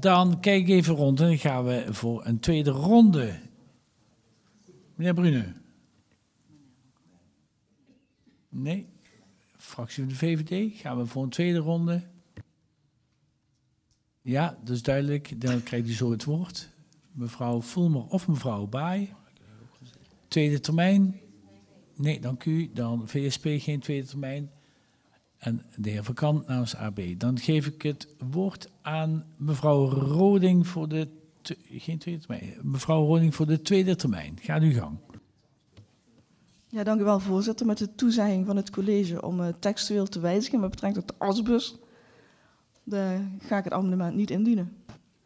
Dan kijk ik even rond en dan gaan we voor een tweede ronde. Meneer Brune. Nee. Fractie van de VVD. Gaan we voor een tweede ronde. Ja, dat is duidelijk. Dan krijgt u zo het woord. Mevrouw Fulmer of mevrouw Baai. Tweede termijn. Nee, dank u. Dan VSP geen tweede termijn. En de heer Van Kan namens AB. Dan geef ik het woord aan mevrouw Roding voor de... Geen tweede termijn. Mevrouw Roding voor de tweede termijn. Ga uw gang. Ja, dank u wel, voorzitter. Met de toezegging van het college om textueel te wijzigen met betrekking tot de asbus, ga ik het amendement niet indienen.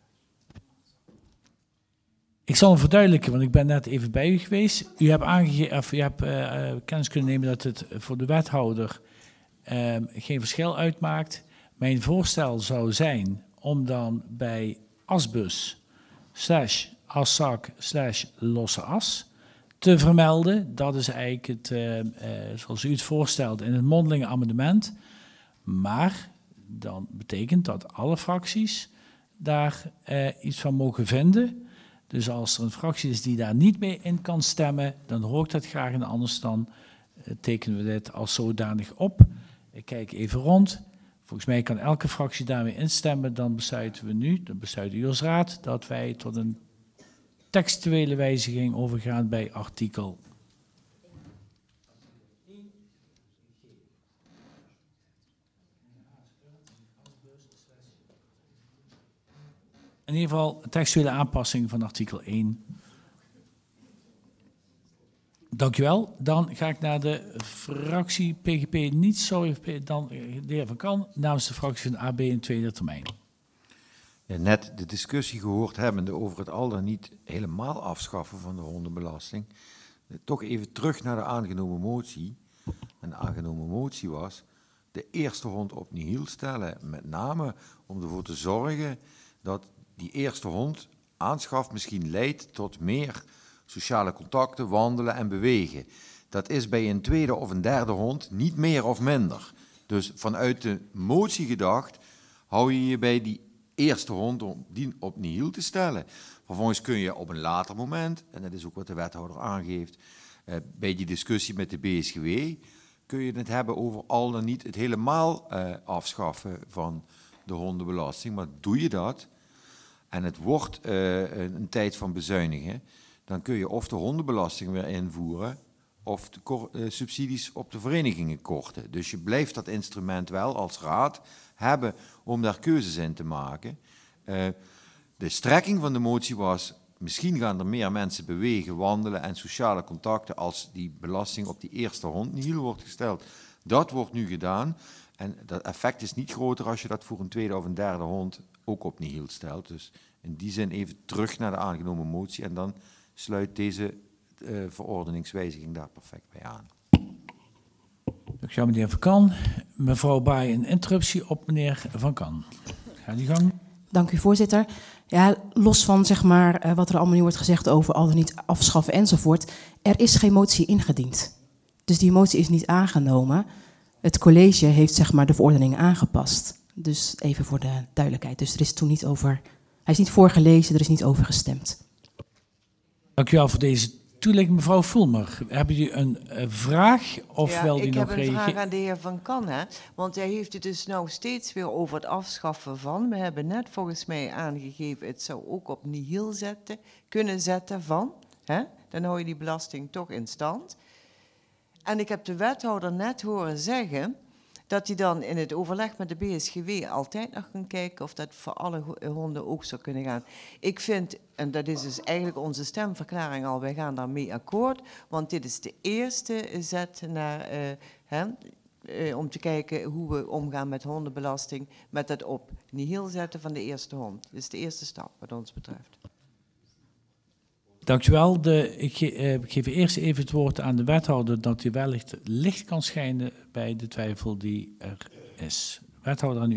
Ik zal hem verduidelijken, want ik ben net even bij u geweest. U hebt kennis kunnen nemen dat het voor de wethouder geen verschil uitmaakt. Mijn voorstel zou zijn om dan bij asbus /aszak / losse as te vermelden. Dat is eigenlijk het, zoals u het voorstelt, in het mondelinge amendement. Maar dan betekent dat alle fracties daar iets van mogen vinden. Dus als er een fractie is die daar niet mee in kan stemmen, dan hoor ik dat graag en anders dan tekenen we dit als zodanig op. Ik kijk even rond. Volgens mij kan elke fractie daarmee instemmen. Dan besluiten we nu, dan besluit u als raad, dat wij tot een textuele wijziging overgaan bij artikel 1. In ieder geval textuele aanpassing van artikel 1. Dank u wel. Dan ga ik naar de fractie PGP niet, sorry, dan de heer Van Kan namens de fractie van AB in tweede termijn. Ja, net de discussie gehoord hebbende over het al dan niet helemaal afschaffen van de hondenbelasting. Toch even terug naar de aangenomen motie. En de aangenomen motie was de eerste hond op nihil stellen. Met name om ervoor te zorgen dat die eerste hond aanschaf misschien leidt tot meer sociale contacten, wandelen en bewegen. Dat is bij een tweede of een derde hond niet meer of minder. Dus vanuit de motie gedacht, hou je je bij die eerste hond om die op nihil te stellen. Vervolgens kun je op een later moment, en dat is ook wat de wethouder aangeeft, bij die discussie met de BSGW, kun je het hebben over al dan niet het helemaal afschaffen van de hondenbelasting. Maar doe je dat en het wordt een tijd van bezuinigen, dan kun je of de hondenbelasting weer invoeren of de subsidies op de verenigingen korten. Dus je blijft dat instrument wel als raad hebben om daar keuzes in te maken. De strekking van de motie was, misschien gaan er meer mensen bewegen, wandelen en sociale contacten als die belasting op die eerste hond nihil wordt gesteld. Dat wordt nu gedaan en dat effect is niet groter als je dat voor een tweede of een derde hond ook op nihil stelt. Dus in die zin even terug naar de aangenomen motie en dan sluit deze verordeningswijziging daar perfect bij aan. Dank u, meneer Van Kan. Mevrouw Baai, een interruptie op meneer Van Kan. Ga die gang. Dank u, voorzitter. Ja, los van zeg maar, wat er allemaal nu wordt gezegd over al dan niet afschaffen enzovoort, er is geen motie ingediend. Dus die motie is niet aangenomen. Het college heeft zeg maar, de verordening aangepast. Dus even voor de duidelijkheid. Dus er is toen niet over, hij is niet voorgelezen, er is niet over gestemd. Dank u wel voor deze toelichting. Mevrouw Fulmer, hebben jullie een vraag of wil u nog reageren? Ik heb een vraag aan de heer Van Kan, hè? Want hij heeft het dus nou steeds weer over het afschaffen van. We hebben net volgens mij aangegeven, het zou ook op nihil kunnen zetten van. Hè? Dan hou je die belasting toch in stand. En ik heb de wethouder net horen zeggen dat hij dan in het overleg met de BSGW altijd nog kan kijken of dat voor alle honden ook zou kunnen gaan. Ik vind, en dat is dus eigenlijk onze stemverklaring al, wij gaan daarmee akkoord, want dit is de eerste zet naar, om te kijken hoe we omgaan met hondenbelasting, met het op nihil zetten van de eerste hond. Dat is de eerste stap wat ons betreft. Dank u wel. Ik geef eerst even het woord aan de wethouder dat hij wellicht licht kan schijnen bij de twijfel die er is. Wethouder, aan u.